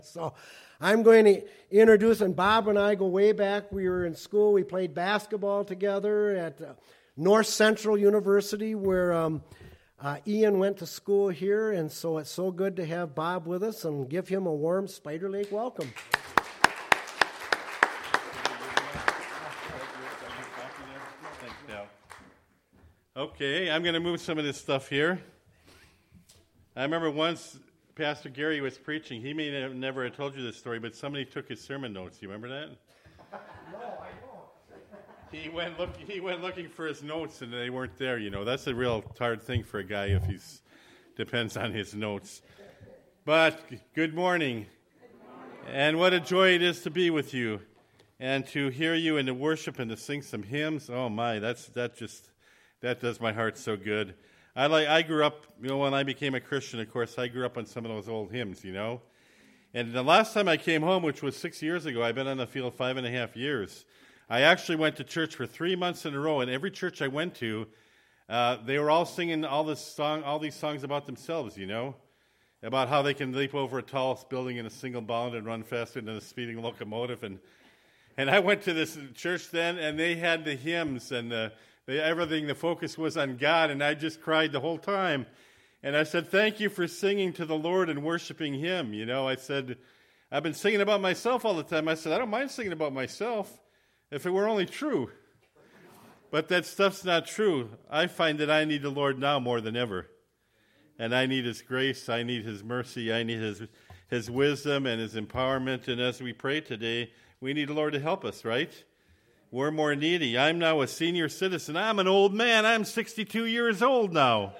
So I'm going to introduce, and Bob and I go way back. We were in school. We played basketball together at North Central University, where Ian went to school here. And so it's so good to have Bob with us and give him a warm Spider Lake welcome. Okay, I'm going to move some of this stuff here. I remember once Pastor Gary was preaching. He may have never have told you this story, but somebody took his sermon notes. You remember that? No, I don't. He went looking for his notes, and they weren't there. You know, that's a real hard thing for a guy if he's depends on his notes. But good morning, and what a joy it is to be with you, and to hear you and to worship and to sing some hymns. Oh my, that does my heart so good. I grew up, when I became a Christian, of course, I grew up on some of those old hymns, And the last time I came home, which was 6 years ago, I've been on the field 5.5 years. I actually went to church for 3 months in a row, and every church I went to, they were all singing all these songs about themselves, about how they can leap over a tall building in a single bound and run faster than a speeding locomotive. And I went to this church then, and they had the hymns and everything, the focus was on God, and I just cried the whole time. And I said, thank you for singing to the Lord and worshiping Him. I said, I've been singing about myself all the time. I said, I don't mind singing about myself if it were only true. But that stuff's not true. I find that I need the Lord now more than ever. And I need His grace, I need His mercy, I need His wisdom and His empowerment. And as we pray today, we need the Lord to help us, right? We're more needy. I'm now a senior citizen. I'm an old man. I'm 62 years old now.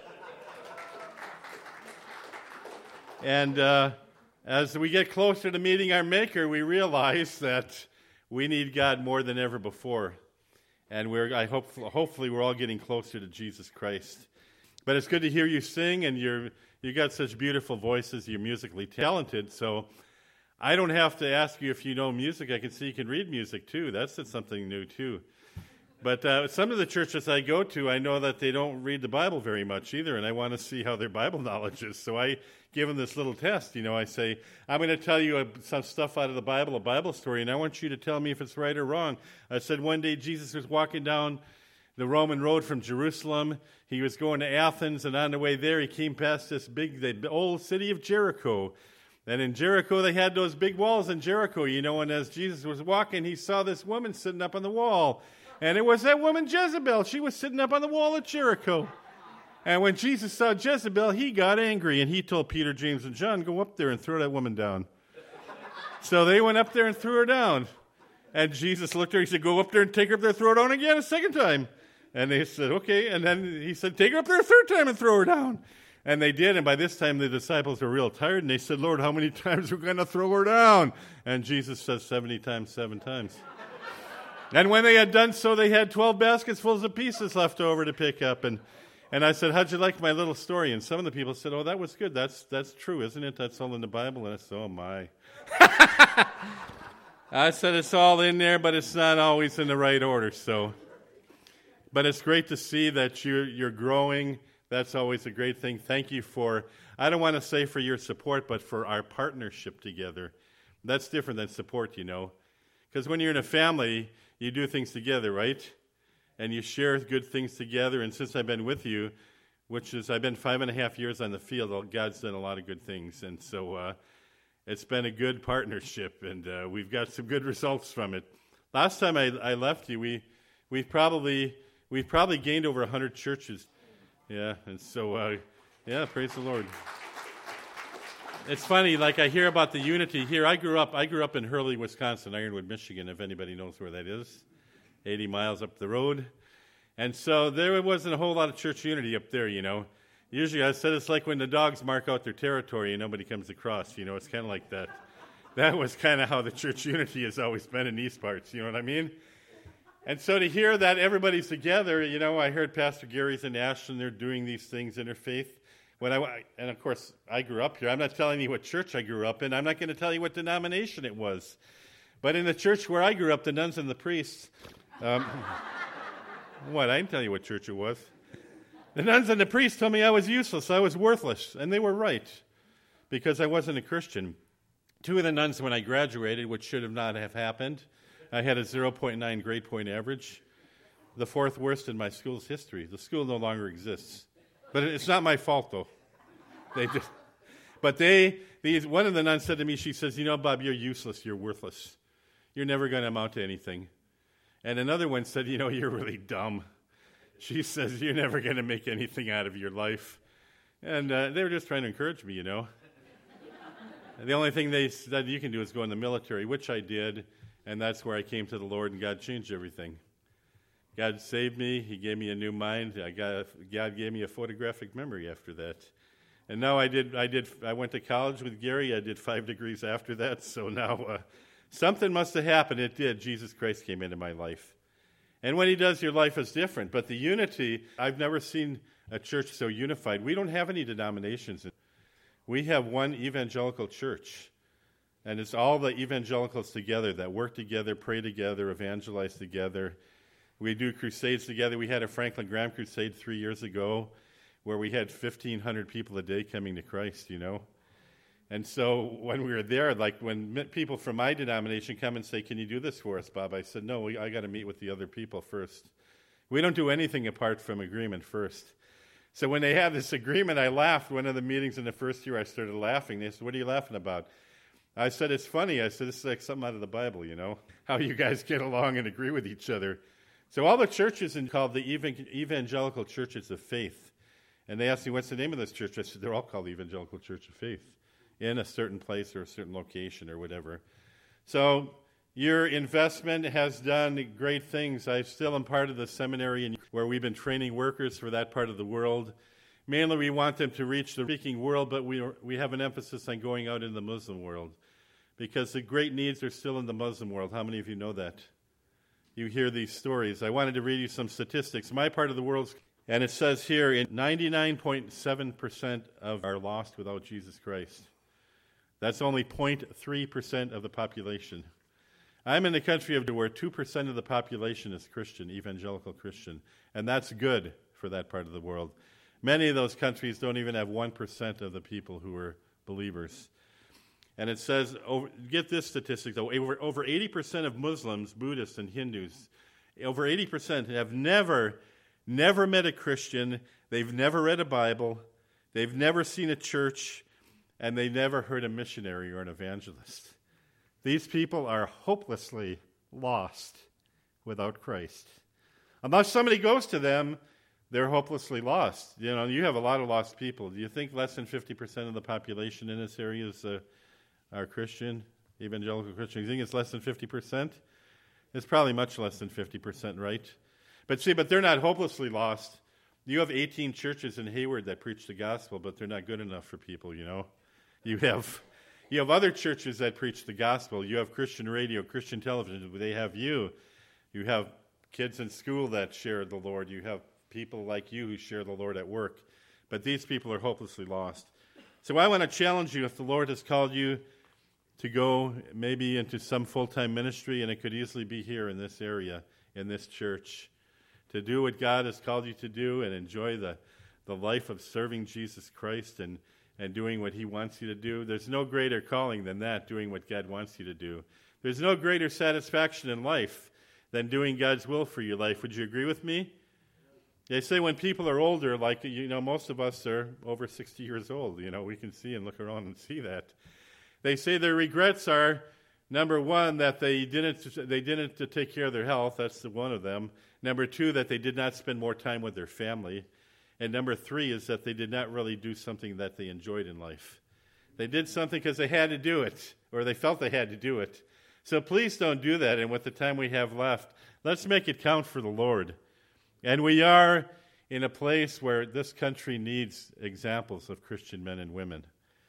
And as we get closer to meeting our Maker, we realize that we need God more than ever before. And hopefully we're all getting closer to Jesus Christ. But it's good to hear you sing, and you got such beautiful voices. You're musically talented, so I don't have to ask you if you know music. I can see you can read music, too. That's something new, too. But some of the churches I go to, I know that they don't read the Bible very much either, and I want to see how their Bible knowledge is. So I give them this little test. I say, I'm going to tell you some stuff out of the Bible, a Bible story, and I want you to tell me if it's right or wrong. I said one day Jesus was walking down the Roman road from Jerusalem. He was going to Athens, and on the way there, he came past the old city of Jericho. And in Jericho, they had those big walls in Jericho, and as Jesus was walking, he saw this woman sitting up on the wall. And it was that woman Jezebel. She was sitting up on the wall at Jericho. And when Jesus saw Jezebel, he got angry, and he told Peter, James, and John, go up there and throw that woman down. So they went up there and threw her down. And Jesus looked at her, he said, go up there and take her up there, throw her down again a second time. And they said, okay. And then he said, take her up there a third time and throw her down. And they did, and by this time the disciples were real tired, and they said, Lord, how many times are we going to throw her down? And Jesus says 70 times, 7 times. And when they had done so, they had 12 baskets full of pieces left over to pick up. And I said, how'd you like my little story? And some of the people said, oh, that was good. That's true, isn't it? That's all in the Bible. And I said, oh, my. I said, it's all in there, but it's not always in the right order. But it's great to see that you're growing. That's always a great thing. Thank you for, I don't want to say for your support, but for our partnership together. That's different than support, Because when you're in a family, you do things together, right? And you share good things together. And since I've been with you, I've been 5.5 years on the field, God's done a lot of good things. And so it's been a good partnership, and we've got some good results from it. Last time I left you, we've probably gained over 100 churches. Yeah, and so, praise the Lord. It's funny, I hear about the unity here. I grew up in Hurley, Wisconsin, Ironwood, Michigan, if anybody knows where that is, 80 miles up the road. And so there wasn't a whole lot of church unity up there, Usually I said it's like when the dogs mark out their territory and nobody comes across, it's kind of like that. That was kind of how the church unity has always been in these parts, you know what I mean? And so to hear that everybody's together, I heard Pastor Gary's in Ashland, they're doing these things in their faith. And of course, I grew up here. I'm not telling you what church I grew up in. I'm not going to tell you what denomination it was. But in the church where I grew up, the nuns and the priests, I didn't tell you what church it was. The nuns and the priests told me I was useless, I was worthless, and they were right, because I wasn't a Christian. Two of the nuns, when I graduated, which should have not have happened, I had a 0.9 grade point average, the fourth worst in my school's history. The school no longer exists. But it's not my fault, though. One of the nuns said to me, she says, Bob, you're useless, you're worthless. You're never going to amount to anything. And another one said, you're really dumb. She says, you're never going to make anything out of your life. And they were just trying to encourage me, The only thing they said you can do is go in the military, which I did, and that's where I came to the Lord, and God changed everything. God saved me. He gave me a new mind. God gave me a photographic memory after that. And now I went to college with Gary. I did 5 degrees after that, so now something must have happened. It did. Jesus Christ came into my life. And when he does, your life is different. But the unity, I've never seen a church so unified. We don't have any denominations. We have one evangelical church. And it's all the evangelicals together that work together, pray together, evangelize together. We do crusades together. We had a Franklin Graham crusade 3 years ago where we had 1,500 people a day coming to Christ, And so when we were there, like when people from my denomination come and say, can you do this for us, Bob? I said, no, I got to meet with the other people first. We don't do anything apart from agreement first. So when they had this agreement, I laughed. One of the meetings in the first year, I started laughing. They said, what are you laughing about? I said, it's funny. I said, this is like something out of the Bible, how you guys get along and agree with each other. So all the churches called the Evangelical Churches of Faith. And they asked me, what's the name of this church? I said, they're all called the Evangelical Church of Faith in a certain place or a certain location or whatever. So your investment has done great things. I still am part of the seminary where we've been training workers for that part of the world. Mainly we want them to reach the speaking world, but we have an emphasis on going out in the Muslim world because the great needs are still in the Muslim world. How many of you know that? You hear these stories. I wanted to read you some statistics. My part of the world, and it says here, 99.7% of are lost without Jesus Christ. That's only 0.3% of the population. I'm in a country where 2% of the population is Christian, evangelical Christian, and that's good for that part of the world. Many of those countries don't even have 1% of the people who are believers. And it says, get this statistic though, over 80% of Muslims, Buddhists, and Hindus, over 80% have never met a Christian, they've never read a Bible, they've never seen a church, and they never heard a missionary or an evangelist. These people are hopelessly lost without Christ. Unless somebody goes to them, they're hopelessly lost. You have a lot of lost people. Do you think less than 50% of the population in this area are Christian, evangelical Christian? You think it's less than 50%? It's probably much less than 50%, right? But they're not hopelessly lost. You have 18 churches in Hayward that preach the gospel, but they're not good enough for people, You have other churches that preach the gospel. You have Christian radio, Christian television. They have you. You have kids in school that share the Lord. You have people like you who share the Lord at work. But these people are hopelessly lost. So I want to challenge you, if the Lord has called you to go maybe into some full-time ministry, and it could easily be here in this area, in this church, to do what God has called you to do and enjoy the life of serving Jesus Christ and doing what he wants you to do. There's no greater calling than that, doing what God wants you to do. There's no greater satisfaction in life than doing God's will for your life. Would you agree with me? They say when people are older, like, most of us are over 60 years old. We can see and look around and see that. They say their regrets are, number one, that they didn't take care of their health. That's one of them. Number two, that they did not spend more time with their family. And number three is that they did not really do something that they enjoyed in life. They did something because they had to do it, or they felt they had to do it. So please don't do that. And with the time we have left, let's make it count for the Lord. And we are in a place where this country needs examples of Christian men and women.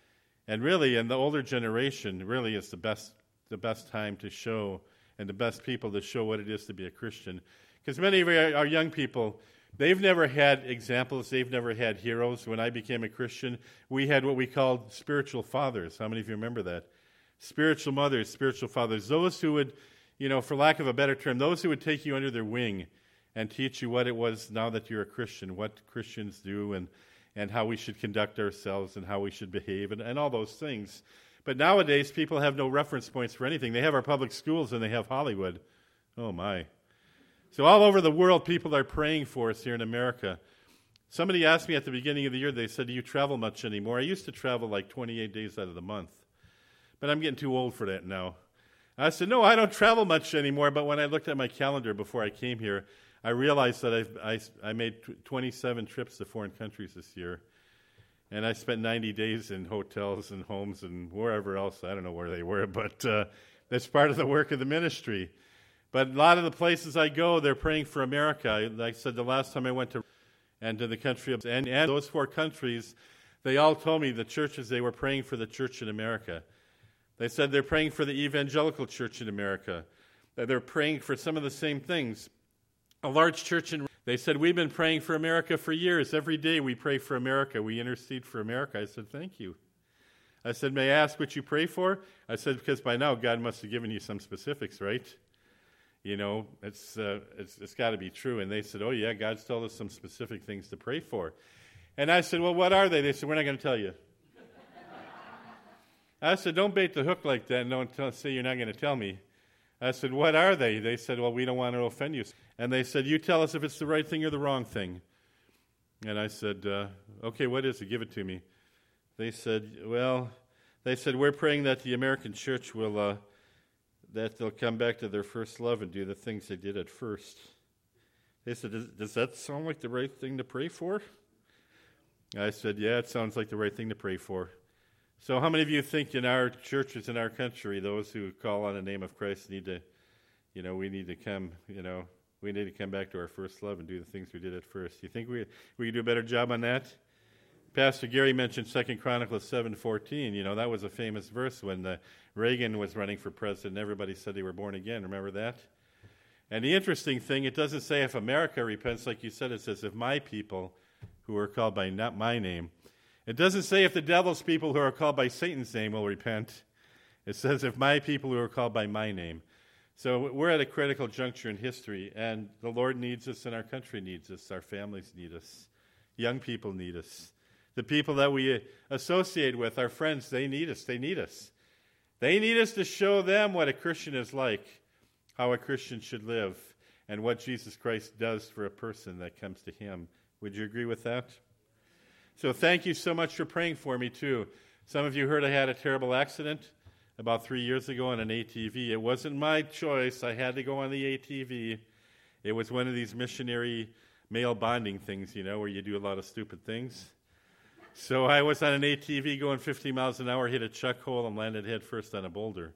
And really, in the older generation, really is the best time to show, and the best people to show what it is to be a Christian. Because many of our young people, they've never had examples. They've never had heroes. When I became a Christian, we had what we called spiritual fathers. How many of you remember that? Spiritual mothers, spiritual fathers. Those who would, for lack of a better term, those who would take you under their wing and teach you what it was now that you're a Christian, what Christians do and how we should conduct ourselves and how we should behave and all those things. But nowadays, people have no reference points for anything. They have our public schools and they have Hollywood. Oh, my. So all over the world, people are praying for us here in America. Somebody asked me at the beginning of the year, they said, do you travel much anymore? I used to travel like 28 days out of the month. But I'm getting too old for that now. I said, no, I don't travel much anymore. But when I looked at my calendar before I came here, I realized that I made 27 trips to foreign countries this year. And I spent 90 days in hotels and homes and wherever else. I don't know where they were, but that's part of the work of the ministry. But a lot of the places I go, they're praying for America. Like I said, the last time I went to the country of, and those 4 countries, they all told me, the churches, they were praying for the church in America. They said they're praying for the evangelical church in America. That they're praying for some of the same things. A large church they said, we've been praying for America for years. Every day we pray for America. We intercede for America. I said, thank you. I said, may I ask what you pray for? I said, because by now God must have given you some specifics, right? You know, it's got to be true. And they said, oh, yeah, God's told us some specific things to pray for. And I said, well, what are they? They said, we're not going to tell you. I said, don't bait the hook like that and don't say you're not going to tell me. I said, what are they? They said, well, we don't want to offend you. And they said, you tell us if it's the right thing or the wrong thing. And I said, okay, what is it? Give it to me. They said, we're praying that the American church will, that they'll come back to their first love and do the things they did at first. They said, does that sound like the right thing to pray for? I said, yeah, it sounds like the right thing to pray for. So how many of you think in our churches in our country, those who call on the name of Christ we need to come back to our first love and do the things we did at first? Do you think we could do a better job on that? Pastor Gary mentioned 2 Chronicles 7:14. You know, that was a famous verse when Reagan was running for president. Everybody said they were born again. Remember that? And the interesting thing, it doesn't say if America repents, like you said. It says if my people who are called by not my name. It doesn't say if the devil's people who are called by Satan's name will repent. It says if my people who are called by my name. So we're at a critical juncture in history, and the Lord needs us, and our country needs us. Our families need us. Young people need us. The people that we associate with, our friends, they need us. They need us. They need us to show them what a Christian is like, how a Christian should live, and what Jesus Christ does for a person that comes to him. Would you agree with that? So thank you so much for praying for me, too. Some of you heard I had a terrible accident about 3 years ago on an ATV. It wasn't my choice. I had to go on the ATV. It was one of these missionary male bonding things, you know, where you do a lot of stupid things. So I was on an ATV going 50 miles an hour, hit a chuck hole, and landed head first on a boulder.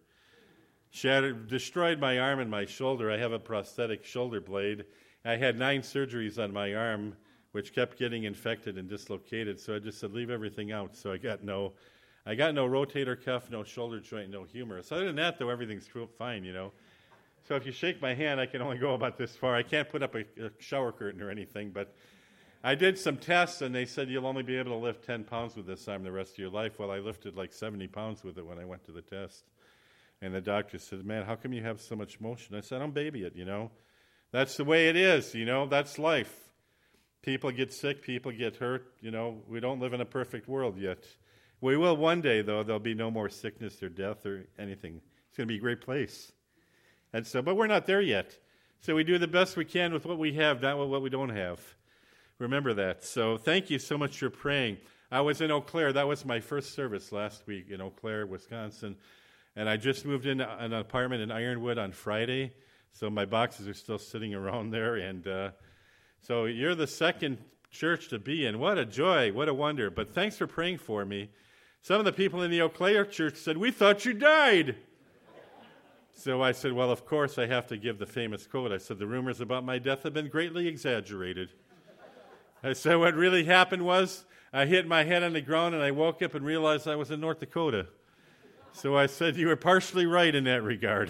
Destroyed my arm and my shoulder. I have a prosthetic shoulder blade. I had 9 surgeries on my arm, which kept getting infected and dislocated. So I just said, leave everything out. So I got no rotator cuff, no shoulder joint, no humerus. Other than that, though, everything's fine, you know. So if you shake my hand, I can only go about this far. I can't put up a shower curtain or anything, but I did some tests, and they said you'll only be able to lift 10 pounds with this arm the rest of your life. Well, I lifted like 70 pounds with it when I went to the test. And the doctor said, man, how come you have so much motion? I said, I don't baby it, you know. That's the way it is, you know. That's life. People get sick, people get hurt, you know. We don't live in a perfect world yet. We will one day, though. There'll be no more sickness or death or anything. It's going to be a great place. And so, but we're not there yet. So we do the best we can with what we have, not with what we don't have. Remember that. So thank you so much for praying. I was in Eau Claire. That was my first service last week in Eau Claire, Wisconsin. And I just moved into an apartment in Ironwood on Friday. So my boxes are still sitting around there. And so you're the second church to be in. What a joy. What a wonder. But thanks for praying for me. Some of the people in the Eau Claire church said, we thought you died. So I said, well, of course I have to give the famous quote. I said, the rumors about my death have been greatly exaggerated. I said, what really happened was I hit my head on the ground and I woke up and realized I was in North Dakota. So I said, you were partially right in that regard.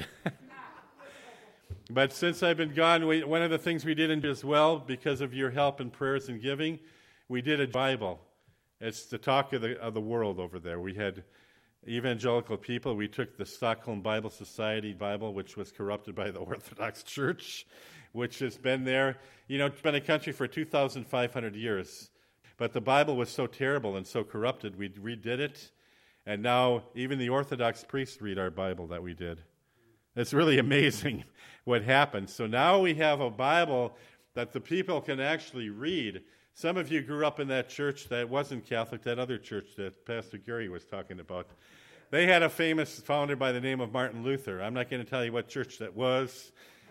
But since I've been gone, one of the things we did as well, because of your help and prayers and giving, we did a Bible. It's the talk of the world over there. We had evangelical people. We took the Stockholm Bible Society Bible, which was corrupted by the Orthodox Church, which has been there. You know, it's been a country for 2,500 years. But the Bible was so terrible and so corrupted, we redid it. And now even the Orthodox priests read our Bible that we did. It's really amazing what happened. So now we have a Bible that the people can actually read. Some of you grew up in that church that wasn't Catholic, that other church that Pastor Gary was talking about. They had a famous founder by the name of Martin Luther. I'm not going to tell you what church that was,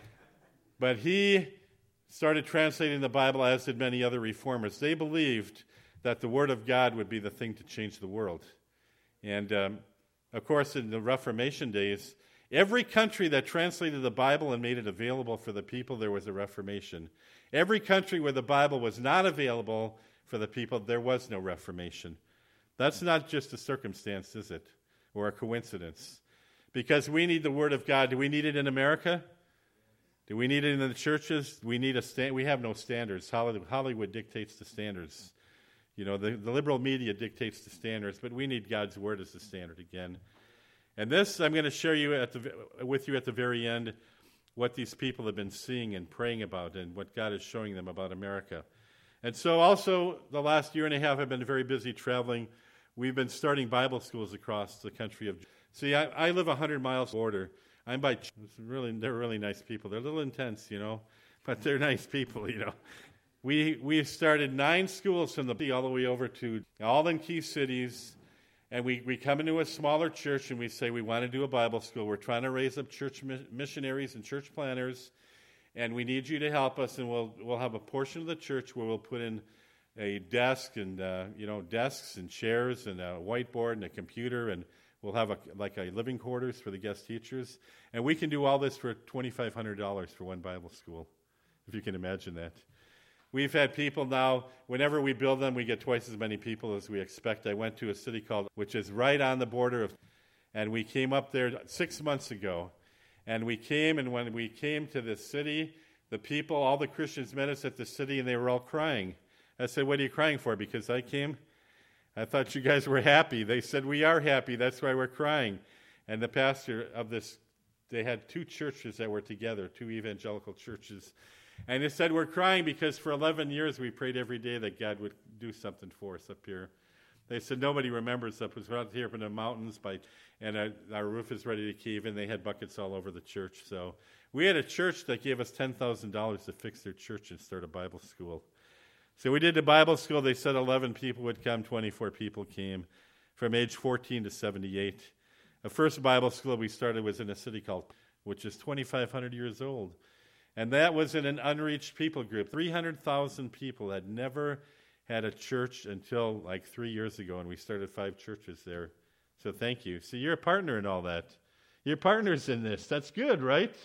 but he started translating the Bible, as did many other reformers. They believed that the Word of God would be the thing to change the world. And, of course, in the Reformation days, every country that translated the Bible and made it available for the people, there was a Reformation. Every country where the Bible was not available for the people, there was no Reformation. That's not just a circumstance, is it? Or a coincidence? Because we need the Word of God. Do we need it in America? Do we need it in the churches? We have no standards. Hollywood dictates the standards. You know, the liberal media dictates the standards, but we need God's Word as the standard again. And this, I'm going to share with you at the very end what these people have been seeing and praying about and what God is showing them about America. And so also the last year and a half I've been very busy traveling. We've been starting Bible schools across the country of. See, I live 100 miles border. They're really nice people. They're a little intense, you know, but they're nice people, you know. We've started 9 schools from all the way over to all in key cities. And we come into a smaller church and we say we want to do a Bible school. We're trying to raise up church missionaries and church planners, and we need you to help us. And we'll have a portion of the church where we'll put in a desk and desks and chairs and a whiteboard and a computer, and we'll have a living quarters for the guest teachers. And we can do all this for $2,500 for one Bible school, if you can imagine that. We've had people now, whenever we build them, we get twice as many people as we expect. I went to a city which is right on the border and we came up there 6 months ago. And when we came to this city, the people, all the Christians met us at the city and they were all crying. I said, "What are you crying for? Because I came? I thought you guys were happy." They said, "We are happy, that's why we're crying." And the pastor of this, they had 2 churches that were together, 2 evangelical churches. And he said, "We're crying because for 11 years we prayed every day that God would do something for us up here." They said, "Nobody remembers us. We're out here up in the mountains, and our roof is ready to cave in." They had buckets all over the church. So we had a church that gave us $10,000 to fix their church and start a Bible school. So we did the Bible school. They said 11 people would come. 24 people came from age 14 to 78. The first Bible school we started was in a city which is 2,500 years old. And that was in an unreached people group. 300,000 people had never had a church until 3 years ago, and we started 5 churches there. So thank you. See, you're a partner in all that. You're partners in this. That's good, right?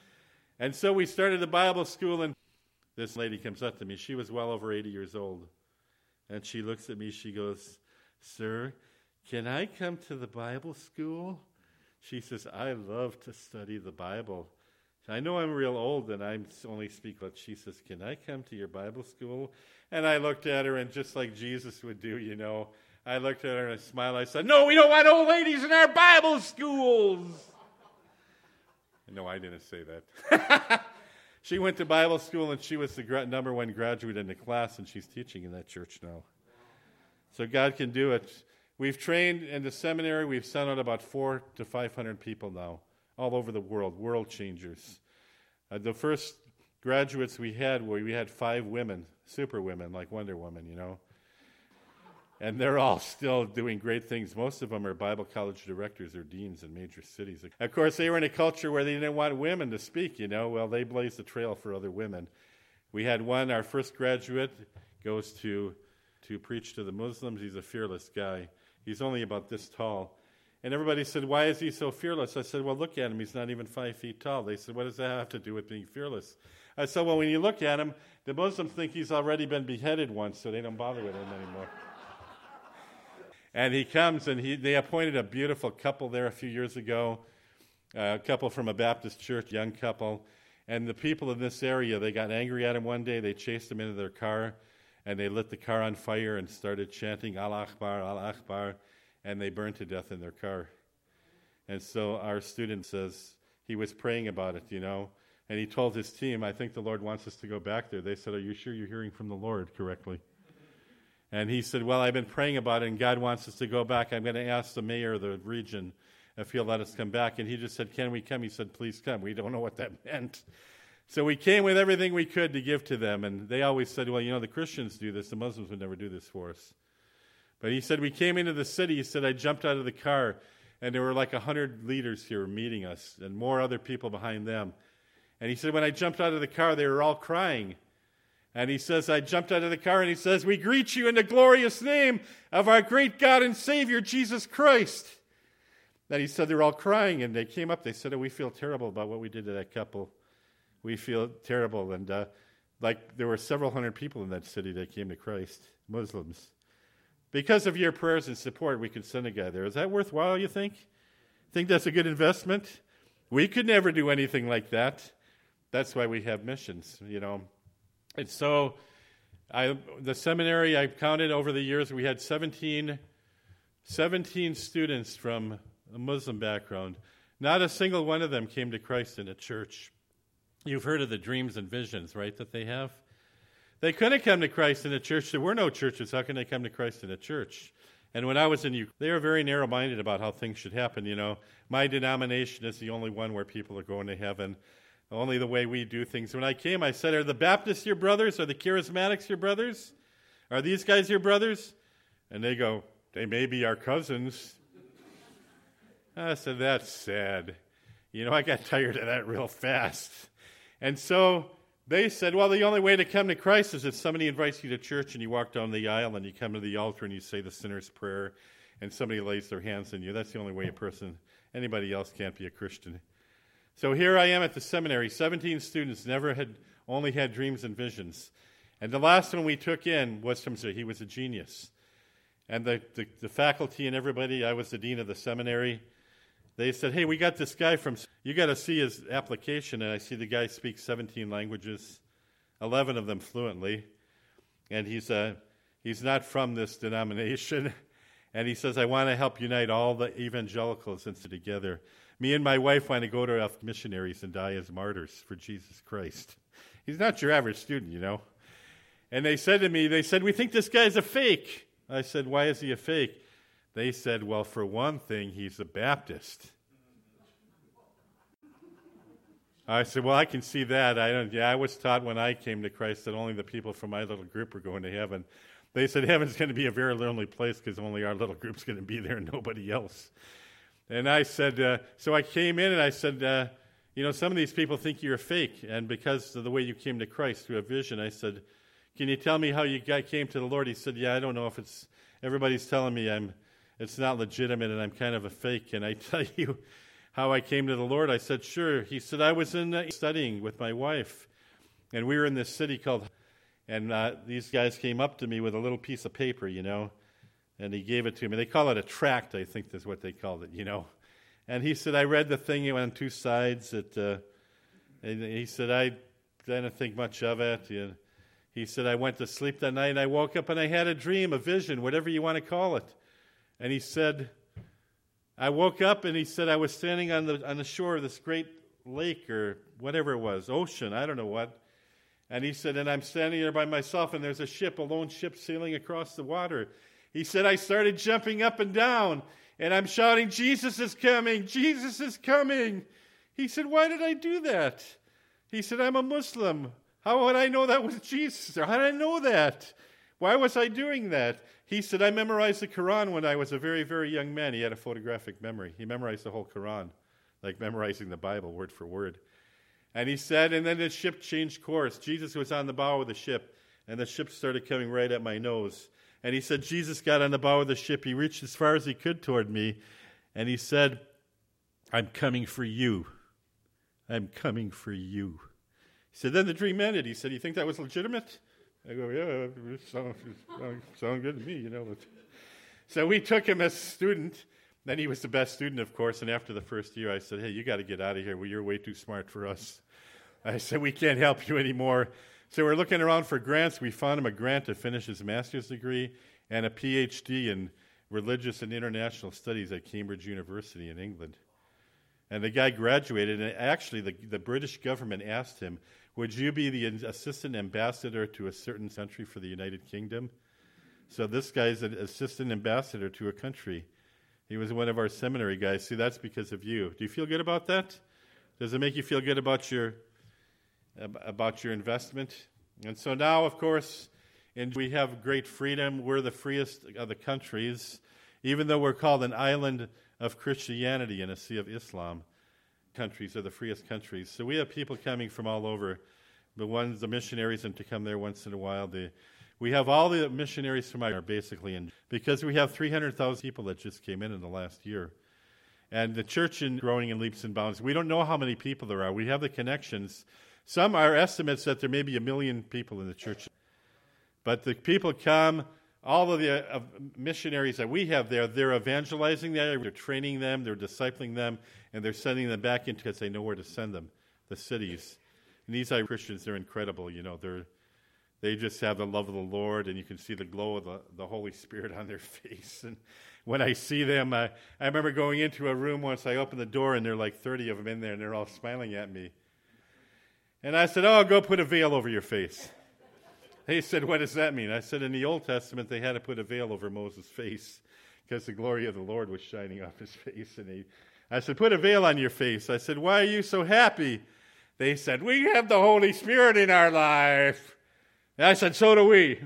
And so we started the Bible school, and this lady comes up to me. She was well over 80 years old. And she looks at me. She goes, "Sir, can I come to the Bible school?" She says, "I love to study the Bible. I know I'm real old and I only speak," but she says, "Can I come to your Bible school?" And I looked at her, and just like Jesus would do, you know, I looked at her and I smiled. I said, "No, we don't want old ladies in our Bible schools." No, I didn't say that. She went to Bible school, and she was the number 1 graduate in the class, and she's teaching in that church now. So God can do it. We've trained in the seminary. We've sent out about 400 to 500 people now, all over the world changers. The first graduates we had 5 women, super women, like Wonder Woman, you know. And they're all still doing great things. Most of them are Bible college directors or deans in major cities. Of course, they were in a culture where they didn't want women to speak, you know. Well, they blazed the trail for other women. We had one, our first graduate, goes to preach to the Muslims. He's a fearless guy. He's only about this tall. And everybody said, "Why is he so fearless?" I said, "Well, look at him. He's not even 5 feet tall." They said, "What does that have to do with being fearless?" I said, "Well, when you look at him, the Muslims think he's already been beheaded once, so they don't bother with him anymore." And he comes, and they appointed a beautiful couple there a few years ago, a couple from a Baptist church, young couple. And the people in this area, they got angry at him one day. They chased him into their car, and they lit the car on fire and started chanting, "Allah Akbar, Allah Akbar," and they burned to death in their car. And so our student says he was praying about it, you know, and he told his team, "I think the Lord wants us to go back there." They said, "Are you sure you're hearing from the Lord correctly?" And he said, well, I've been praying about it, and God wants us to go back. I'm going to ask the mayor of the region if he'll let us come back. And he just said, can we come? He said, please come. We don't know what that meant. So we came with everything we could to give to them. And they always said, well, the Christians do this. The Muslims would never do this for us. But he said, we came into the city. He said, I jumped out of the car, and there were like 100 leaders here meeting us and more other people behind them. And he said, when I jumped out of the car, they were all crying. And he says, I jumped out of the car, and he says, we greet you in the glorious name of our great God and Savior, Jesus Christ. And he said, they're all crying, and they came up. They said, we feel terrible about what we did to that couple. We feel terrible. And there were several hundred people in that city that came to Christ, Muslims. Because of your prayers and support, we could send a guy there. Is that worthwhile, you think? Think that's a good investment? We could never do anything like that. That's why we have missions, And so the seminary, I counted over the years, we had 17 students from a Muslim background. Not a single one of them came to Christ in a church. You've heard of the dreams and visions, right, that they have? They couldn't come to Christ in a church. There were no churches. How can they come to Christ in a church? And when I was in Ukraine, they were very narrow-minded about how things should happen, My denomination is the only one where people are going to heaven. Only the way we do things. When I came, I said, are the Baptists your brothers? Are the Charismatics your brothers? Are these guys your brothers? And they go, they may be our cousins. I said, that's sad. I got tired of that real fast. And so they said, well, the only way to come to Christ is if somebody invites you to church and you walk down the aisle and you come to the altar and you say the sinner's prayer and somebody lays their hands on you. That's the only way anybody else can't be a Christian. So here I am at the seminary, 17 students, only had dreams and visions. And the last one we took in was he was a genius. And the faculty and everybody, I was the dean of the seminary, they said, hey, we got this guy you got to see his application. And I see the guy speaks 17 languages, 11 of them fluently. And he's not from this denomination. And he says, I want to help unite all the evangelicals together. Me and my wife want to go to missionaries and die as martyrs for Jesus Christ. He's not your average student, And they said to me, we think this guy's a fake. I said, why is he a fake? They said, well, for one thing, he's a Baptist. I said, well, I can see that. I was taught when I came to Christ that only the people from my little group were going to heaven. They said heaven's going to be a very lonely place because only our little group's going to be there and nobody else. And I said, so I came in and I said, some of these people think you're a fake. And because of the way you came to Christ through a vision, I said, can you tell me how you came to the Lord? He said, yeah, I don't know if everybody's telling me it's not legitimate and I'm kind of a fake. And I tell you how I came to the Lord? I said, sure. He said, I was studying with my wife. And we were in this city and these guys came up to me with a little piece of paper, and he gave it to me. They call it a tract, I think that's what they called it, And he said, I read the thing on two sides. And he said, I didn't think much of it. He said, I went to sleep that night, and I woke up, and I had a dream, a vision, whatever you want to call it. And he said, I woke up, and he said, I was standing on the shore of this great lake or whatever it was, ocean, I don't know what. And he said, and I'm standing there by myself, and there's a lone ship sailing across the water. He said, I started jumping up and down, and I'm shouting, Jesus is coming, Jesus is coming. He said, why did I do that? He said, I'm a Muslim. How would I know that was Jesus? Or how did I know that? Why was I doing that? He said, I memorized the Quran when I was a very, very young man. He had a photographic memory. He memorized the whole Quran, like memorizing the Bible word for word. And he said, and then the ship changed course. Jesus was on the bow of the ship, and the ship started coming right at my nose. And he said, Jesus got on the bow of the ship. He reached as far as he could toward me, and he said, I'm coming for you. I'm coming for you. He said, then the dream ended. He said, you think that was legitimate? I go, yeah, it sounds good to me, So we took him as a student. Then he was the best student, of course, and after the first year, I said, hey, you got to get out of here. Well, you're way too smart for us. I said, we can't help you anymore. So we're looking around for grants. We found him a grant to finish his master's degree and a PhD in religious and international studies at Cambridge University in England. And the guy graduated, and actually the British government asked him, would you be the assistant ambassador to a certain country for the United Kingdom? So this guy's an assistant ambassador to a country. He was one of our seminary guys. See, that's because of you. Do you feel good about that? Does it make you feel good about your investment? And so now, of course, we have great freedom. We're the freest of the countries, even though we're called an island of Christianity in a sea of Islam. Countries are the freest countries. So we have people coming from all over. The missionaries, and to come there once in a while. We have all the missionaries from our basically in, because we have 300,000 people that just came in the last year. And the church is growing in leaps and bounds. We don't know how many people there are. We have the connections. Some are estimates that there may be 1 million people in the church. But the people come, all of the missionaries that we have there, they're evangelizing there, they're training them, they're discipling them, and they're sending them back into because they know where to send them, the cities. And these are Christians, they're incredible, they just have the love of the Lord, and you can see the glow of the Holy Spirit on their face. And when I see them, I remember going into a room once, I opened the door, and there are like 30 of them in there, and they're all smiling at me. And I said, go put a veil over your face. They said, what does that mean? I said, in the Old Testament, they had to put a veil over Moses' face because the glory of the Lord was shining off his face. And I said, put a veil on your face. I said, why are you so happy? They said, we have the Holy Spirit in our life. And I said, so do we.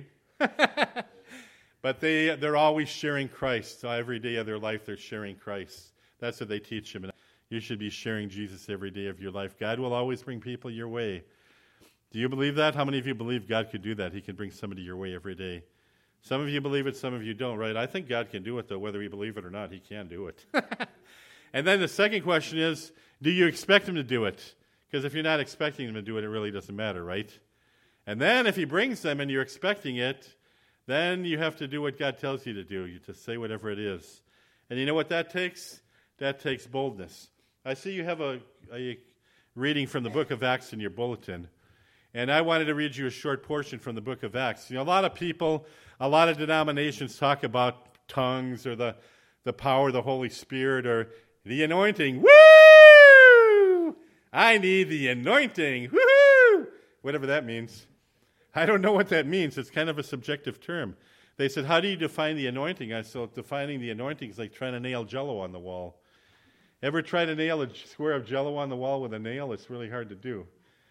But they're always sharing Christ. So every day of their life, they're sharing Christ. That's what they teach them. And you should be sharing Jesus every day of your life. God will always bring people your way. Do you believe that? How many of you believe God could do that? He can bring somebody your way every day. Some of you believe it, some of you don't, right? I think God can do it, though. Whether we believe it or not, he can do it. And then the second question is, do you expect him to do it? Because if you're not expecting him to do it, it really doesn't matter, right? And then if he brings them and you're expecting it, then you have to do what God tells you to do. You just say whatever it is. And you know what that takes? That takes boldness. I see you have a reading from the book of Acts in your bulletin. And I wanted to read you a short portion from the book of Acts. A lot of people, a lot of denominations talk about tongues or the power of the Holy Spirit or the anointing. Woo! I need the anointing. Woo! Whatever that means. I don't know what that means. It's kind of a subjective term. They said, how do you define the anointing? I said, defining the anointing is like trying to nail Jell-O on the wall. Ever try to nail a square of Jell-O on the wall with a nail? It's really hard to do.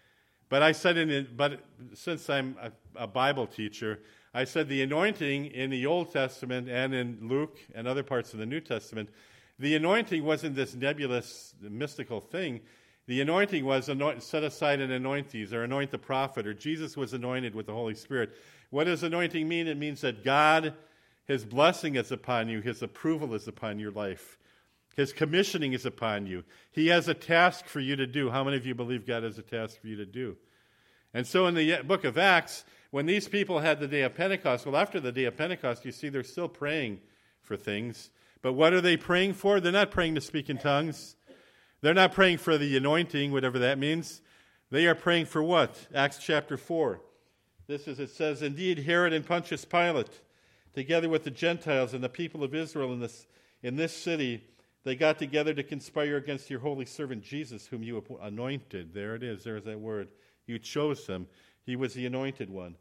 But I said, but since I'm a Bible teacher, I said the anointing in the Old Testament and in Luke and other parts of the New Testament, the anointing wasn't this nebulous, mystical thing. The anointing was set aside and anoint these, or anoint the prophet, or Jesus was anointed with the Holy Spirit. What does anointing mean? It means that God, his blessing is upon you, his approval is upon your life. His commissioning is upon you. He has a task for you to do. How many of you believe God has a task for you to do? And so in the book of Acts, when these people had the day of Pentecost, well, after the day of Pentecost, you see they're still praying for things. But what are they praying for? They're not praying to speak in tongues. They're not praying for the anointing, whatever that means. They are praying for what? Acts chapter 4. It says, indeed, Herod and Pontius Pilate, together with the Gentiles and the people of Israel in this city, they got together to conspire against your holy servant Jesus, whom you anointed. There it is. There's that word. You chose him. He was the anointed one.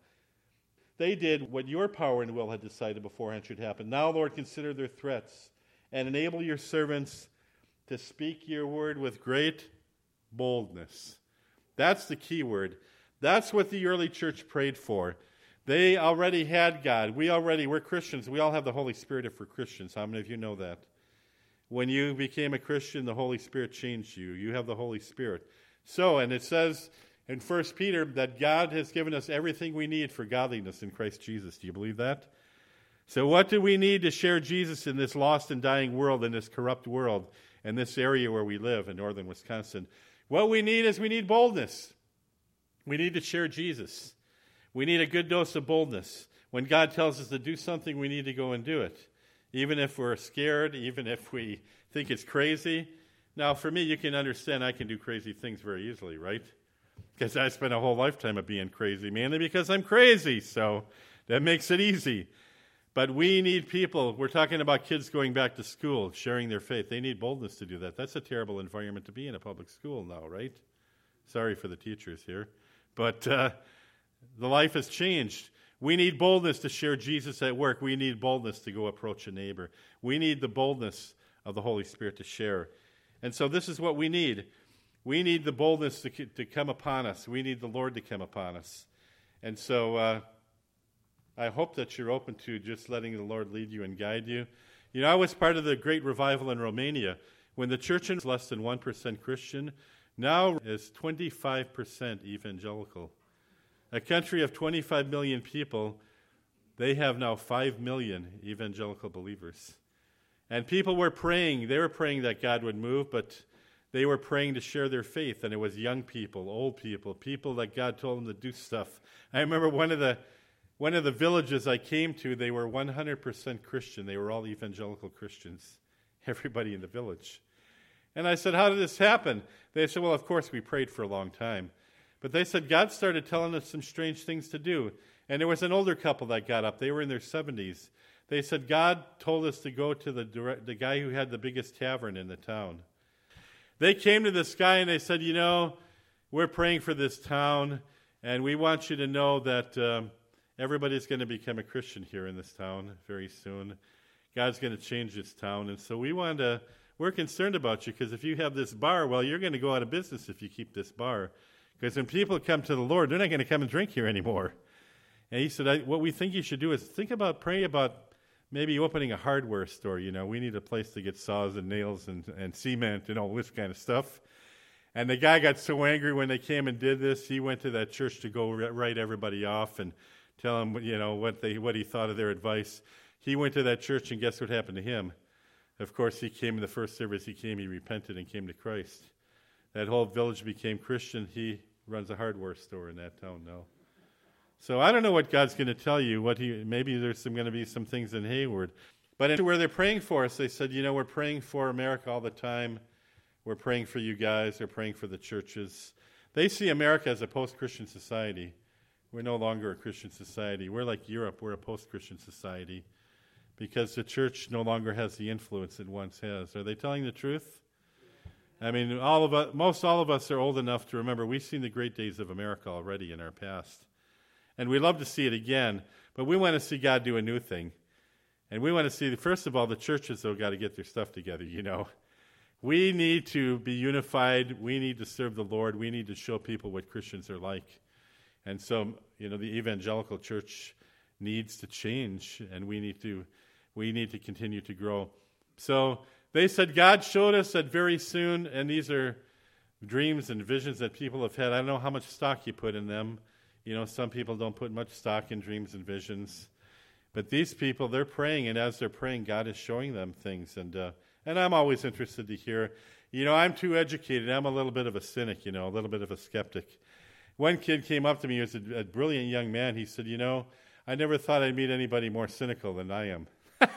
They did what your power and will had decided beforehand should happen. Now, Lord, consider their threats and enable your servants to speak your word with great boldness. That's the key word. That's what the early church prayed for. They already had God. We're Christians. We all have the Holy Spirit if we're Christians. How many of you know that? When you became a Christian, the Holy Spirit changed you. You have the Holy Spirit. So, and it says in 1 Peter that God has given us everything we need for godliness in Christ Jesus. Do you believe that? So what do we need to share Jesus in this lost and dying world, in this corrupt world, in this area where we live in northern Wisconsin? What we need boldness. We need to share Jesus. We need a good dose of boldness. When God tells us to do something, we need to go and do it. Even if we're scared, even if we think it's crazy. Now, for me, you can understand I can do crazy things very easily, right? Because I spent a whole lifetime of being crazy, mainly because I'm crazy, so that makes it easy. But we need people. We're talking about kids going back to school, sharing their faith. They need boldness to do that. That's a terrible environment to be in a public school now, right? Sorry for the teachers here. But the life has changed. We need boldness to share Jesus at work. We need boldness to go approach a neighbor. We need the boldness of the Holy Spirit to share. And so this is what we need. We need the boldness to come upon us. We need the Lord to come upon us. And so I hope that you're open to just letting the Lord lead you and guide you. You know, I was part of the great revival in Romania when the church was less than 1% Christian. Now is 25% evangelical. A country of 25 million people, they have now 5 million evangelical believers. And people were praying. They were praying that God would move, but they were praying to share their faith. And it was young people, old people, people that God told them to do stuff. I remember one of the villages I came to, they were 100% Christian. They were all evangelical Christians, everybody in the village. And I said, how did this happen? They said, well, of course, we prayed for a long time. But they said God started telling us some strange things to do. And there was an older couple that got up. They were in their 70s. They said, God told us to go to the guy who had the biggest tavern in the town. They came to this guy and they said, you know, we're praying for this town, and we want you to know that everybody's going to become a Christian here in this town very soon. God's going to change this town. And so we're concerned about you, because if you have this bar, well, you're going to go out of business if you keep this bar. Because when people come to the Lord, they're not going to come and drink here anymore. And he said, what we think you should do is pray about maybe opening a hardware store. You know, we need a place to get saws and nails and cement and all this kind of stuff. And the guy got so angry when they came and did this, he went to that church to go write everybody off and tell them, you know, what he thought of their advice. He went to that church, and guess what happened to him? Of course, he came in the first service. He repented and came to Christ. That whole village became Christian. He runs a hardware store in that town now. So I don't know what God's going to tell you. Maybe there's going to be some things in Hayward. But where they're praying for us, they said, you know, we're praying for America all the time. We're praying for you guys. They're praying for the churches. They see America as a post-Christian society. We're no longer a Christian society. We're like Europe. We're a post-Christian society because the church no longer has the influence it once has. Are they telling the truth? I mean, most all of us are old enough to remember we've seen the great days of America already in our past. And we love to see it again, but we want to see God do a new thing. And we want to see, first of all, the churches, though, got to get their stuff together, you know. We need to be unified. We need to serve the Lord. We need to show people what Christians are like. And so, you know, the evangelical church needs to change, and we need to continue to grow. So they said God showed us that very soon, and these are dreams and visions that people have had. I don't know how much stock you put in them. You know, some people don't put much stock in dreams and visions. But these people, they're praying, and as they're praying, God is showing them things. And I'm always interested to hear. You know, I'm too educated. I'm a little bit of a cynic, you know, a little bit of a skeptic. One kid came up to me, he was a brilliant young man. He said, you know, I never thought I'd meet anybody more cynical than I am.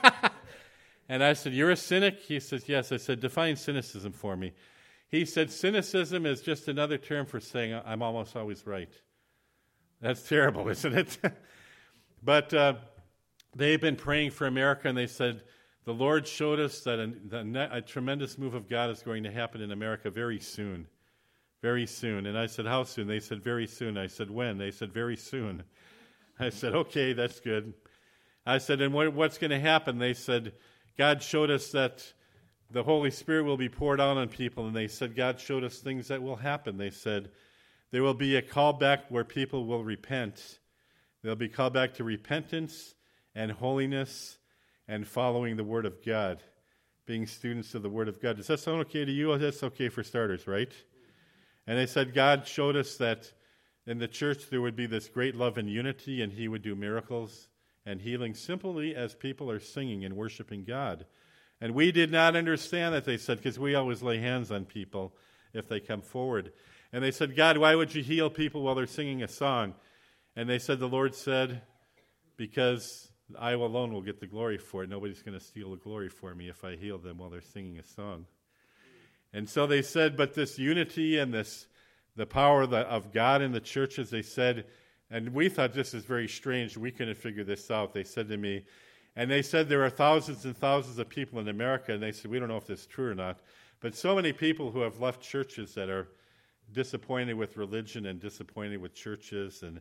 And I said, you're a cynic? He says, yes. I said, define cynicism for me. He said, cynicism is just another term for saying I'm almost always right. That's terrible, isn't it? But they've been praying for America, and they said, the Lord showed us that a tremendous move of God is going to happen in America very soon. Very soon. And I said, how soon? They said, very soon. I said, when? They said, very soon. I said, okay, that's good. I said, and what's going to happen? They said, God showed us that the Holy Spirit will be poured out on people. And they said, God showed us things that will happen. They said, there will be a call back where people will repent. They'll be called back to repentance and holiness and following the Word of God, being students of the Word of God. Does that sound okay to you? Oh, that's okay for starters, right? And they said God showed us that in the church there would be this great love and unity, and He would do miracles and healing simply as people are singing and worshiping God. And we did not understand that, they said, because we always lay hands on people if they come forward. And they said, God, why would you heal people while they're singing a song? And they said, the Lord said, because I alone will get the glory for it. Nobody's going to steal the glory for me if I heal them while they're singing a song. And so they said, but this unity and the power of God in the churches, they said, and we thought this is very strange. We couldn't figure this out. They said to me, and they said there are thousands and thousands of people in America, and they said, we don't know if this is true or not, but so many people who have left churches that are disappointed with religion and disappointed with churches, and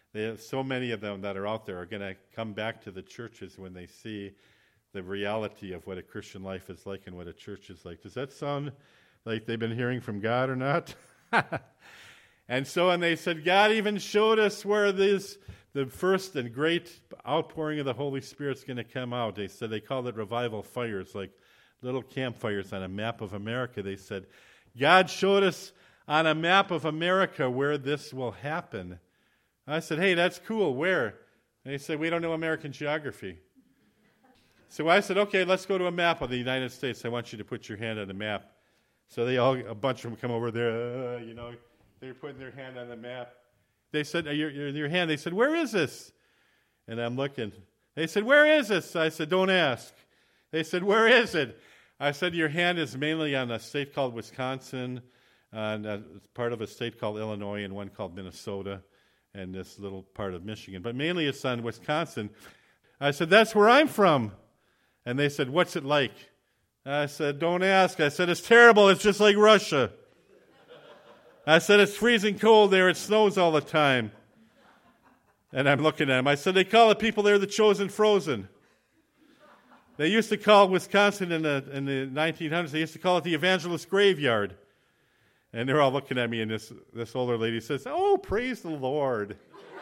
So many of them that are out there are going to come back to the churches when they see the reality of what a Christian life is like and what a church is like. Does that sound like they've been hearing from God or not? And they said, God even showed us where the first and great outpouring of the Holy Spirit's going to come out. They said they called it revival fires, like little campfires on a map of America. They said, God showed us on a map of America where this will happen. I said, hey, that's cool. Where? And they said, we don't know American geography. So I said, okay, let's go to a map of the United States. I want you to put your hand on the map. So a bunch of them come over there, they're putting their hand on the map. They said, your hand. They said, where is this? And I'm looking. They said, where is this? I said, don't ask. They said, where is it? I said, your hand is mainly on a state called Wisconsin, and part of a state called Illinois, and one called Minnesota, and this little part of Michigan. But mainly it's on Wisconsin. I said, that's where I'm from. And they said, what's it like? I said, don't ask. I said, it's terrible. It's just like Russia. I said, it's freezing cold there. It snows all the time. And I'm looking at them. I said, they call the people there the chosen frozen. They used to call Wisconsin in the 1900s, they used to call it the evangelist graveyard. And they're all looking at me, and this older lady says, oh, praise the Lord.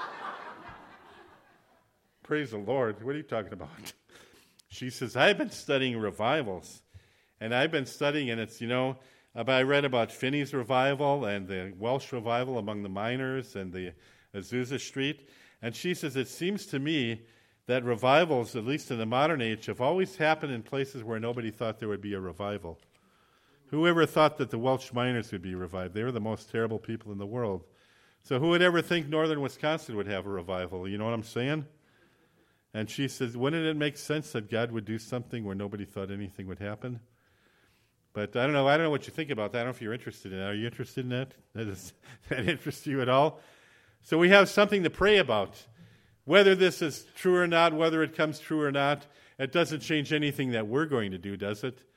Praise the Lord. What are you talking about? She says, I've been studying revivals. And I've been studying, and it's, I read about Finney's revival and the Welsh revival among the miners and the Azusa Street. And she says, it seems to me that revivals, at least in the modern age, have always happened in places where nobody thought there would be a revival. Whoever thought that the Welsh miners would be revived? They were the most terrible people in the world. So who would ever think northern Wisconsin would have a revival? You know what I'm saying? And she says, wouldn't it make sense that God would do something where nobody thought anything would happen? But I don't know what you think about that. I don't know if you're interested in that. Are you interested in that? Does that interest you at all? So we have something to pray about. Whether this is true or not, whether it comes true or not, it doesn't change anything that we're going to do, does it?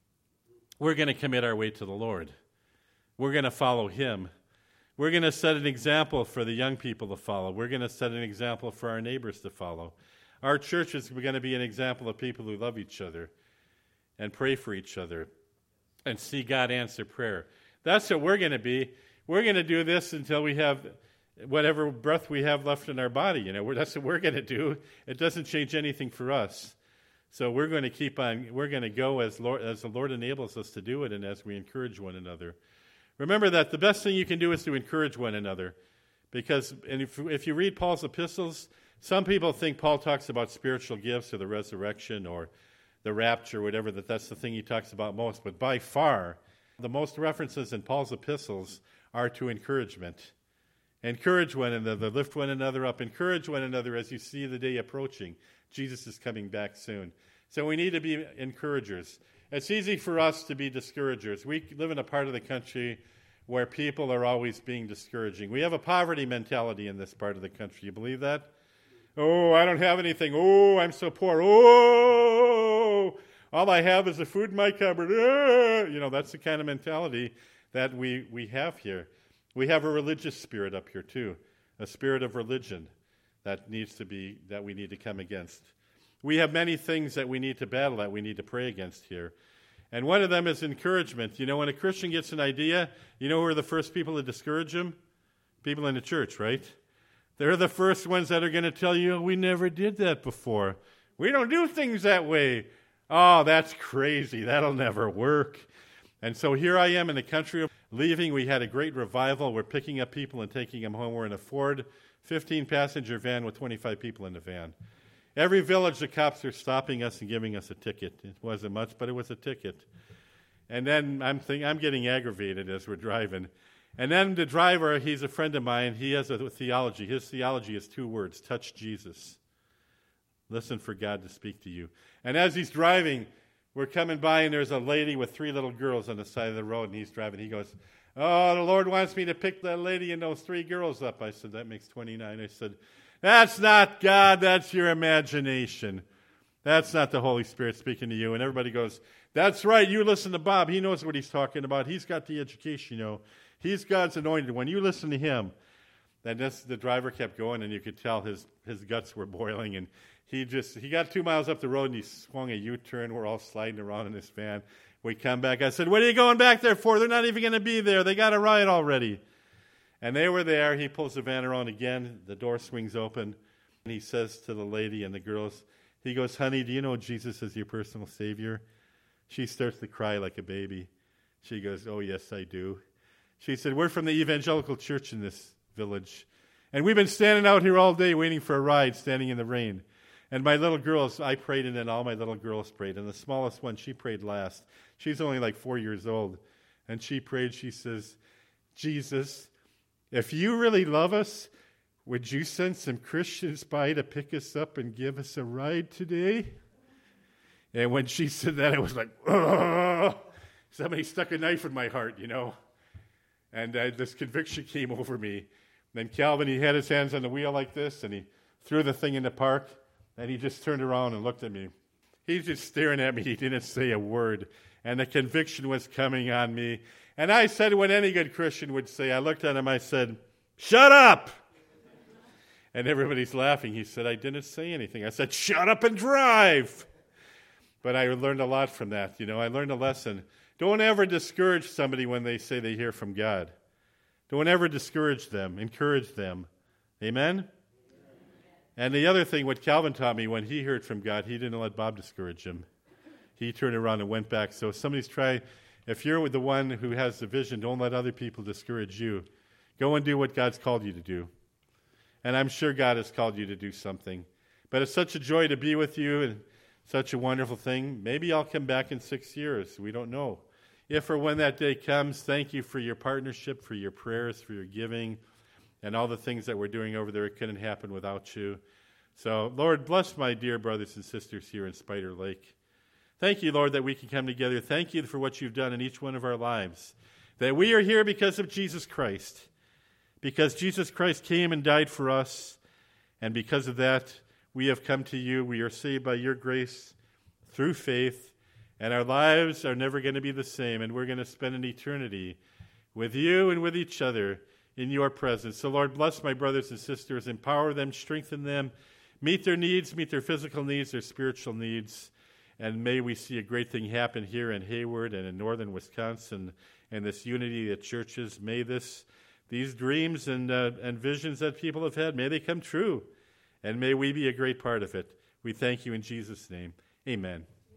We're going to commit our way to the Lord. We're going to follow Him. We're going to set an example for the young people to follow. We're going to set an example for our neighbors to follow. Our church is going to be an example of people who love each other and pray for each other and see God answer prayer. That's what we're going to be. We're going to do this until we have whatever breath we have left in our body. That's what we're going to do. It doesn't change anything for us. So we're going to keep on. We're going to go as the Lord enables us to do it, and as we encourage one another. Remember that the best thing you can do is to encourage one another, because if you read Paul's epistles, some people think Paul talks about spiritual gifts or the resurrection or the rapture, whatever, that's the thing he talks about most. But by far, the most references in Paul's epistles are to encouragement. Encourage one another, lift one another up, encourage one another as you see the day approaching. Jesus is coming back soon. So we need to be encouragers. It's easy for us to be discouragers. We live in a part of the country where people are always being discouraging. We have a poverty mentality in this part of the country. You believe that? Oh, I don't have anything. Oh, I'm so poor. Oh, all I have is the food in my cupboard. That's the kind of mentality that we have here. We have a religious spirit up here too, a spirit of religion that we need to come against. We have many things that we need to battle, that we need to pray against here. And one of them is encouragement. When a Christian gets an idea, who are the first people to discourage him? People in the church, right? They're the first ones that are going to tell you, we never did that before. We don't do things that way. Oh, that's crazy. That'll never work. And so here I am in the country of leaving. We had a great revival. We're picking up people and taking them home. We're in a Ford 15-passenger van with 25 people in the van. Every village, the cops are stopping us and giving us a ticket. It wasn't much, but it was a ticket. And then I'm getting aggravated as we're driving. And then the driver, he's a friend of mine. He has a theology. His theology is 2 words: touch Jesus. Listen for God to speak to you. And as he's driving, we're coming by, and there's a lady with 3 little girls on the side of the road, and he's driving. He goes, oh, the Lord wants me to pick that lady and those 3 girls up. I said, that makes 29. I said, that's not God, that's your imagination. That's not the Holy Spirit speaking to you. And everybody goes, that's right, you listen to Bob. He knows what he's talking about. He's got the education, He's God's anointed one. You listen to him. Then the driver kept going, and you could tell his guts were boiling, and he got 2 miles up the road, and he swung a U-turn. We're all sliding around in this van. We come back. I said, "What are you going back there for? They're not even going to be there. They got a ride already." And they were there. He pulls the van around again. The door swings open, and he says to the lady and the girls, he goes, "Honey, do you know Jesus is your personal Savior?" She starts to cry like a baby. She goes, "Oh, yes, I do." She said, "We're from the evangelical church in this village, and we've been standing out here all day waiting for a ride, standing in the rain. And my little girls, I prayed, and then all my little girls prayed. And the smallest one, she prayed last. She's only like 4 years old. And she prayed, she says, 'Jesus, if you really love us, would you send some Christians by to pick us up and give us a ride today?'" And when she said that, I was like, "Ugh!" Somebody stuck a knife in my heart, you know. And this conviction came over me. Then Calvin, he had his hands on the wheel like this, and he threw the thing in the park, and he just turned around and looked at me. He's just staring at me. He didn't say a word. And the conviction was coming on me. And I said what any good Christian would say. I looked at him, I said, "Shut up!" And everybody's laughing. He said, "I didn't say anything." I said, "Shut up and drive!" But I learned a lot from that. You know, I learned a lesson. Don't ever discourage somebody when they say they hear from God. Don't ever discourage them. Encourage them. Amen? And the other thing, what Calvin taught me, when he heard from God, he didn't let Bob discourage him. He turned around and went back. So if you're the one who has the vision, don't let other people discourage you. Go and do what God's called you to do. And I'm sure God has called you to do something. But it's such a joy to be with you, and such a wonderful thing. Maybe I'll come back in 6 years. We don't know. If or when that day comes, thank you for your partnership, for your prayers, for your giving, and all the things that we're doing over there. It couldn't happen without you. So, Lord, bless my dear brothers and sisters here in Spider Lake. Thank you, Lord, that we can come together. Thank you for what you've done in each one of our lives. That we are here because of Jesus Christ. Because Jesus Christ came and died for us. And because of that, we have come to you. We are saved by your grace through faith. And our lives are never going to be the same. And we're going to spend an eternity with you and with each other in your presence. So, Lord, bless my brothers and sisters. Empower them, strengthen them. Meet their needs, meet their physical needs, their spiritual needs. And may we see a great thing happen here in Hayward and in northern Wisconsin, and this unity of churches. May these dreams and visions that people have had, may they come true. And may we be a great part of it. We thank you in Jesus' name. Amen.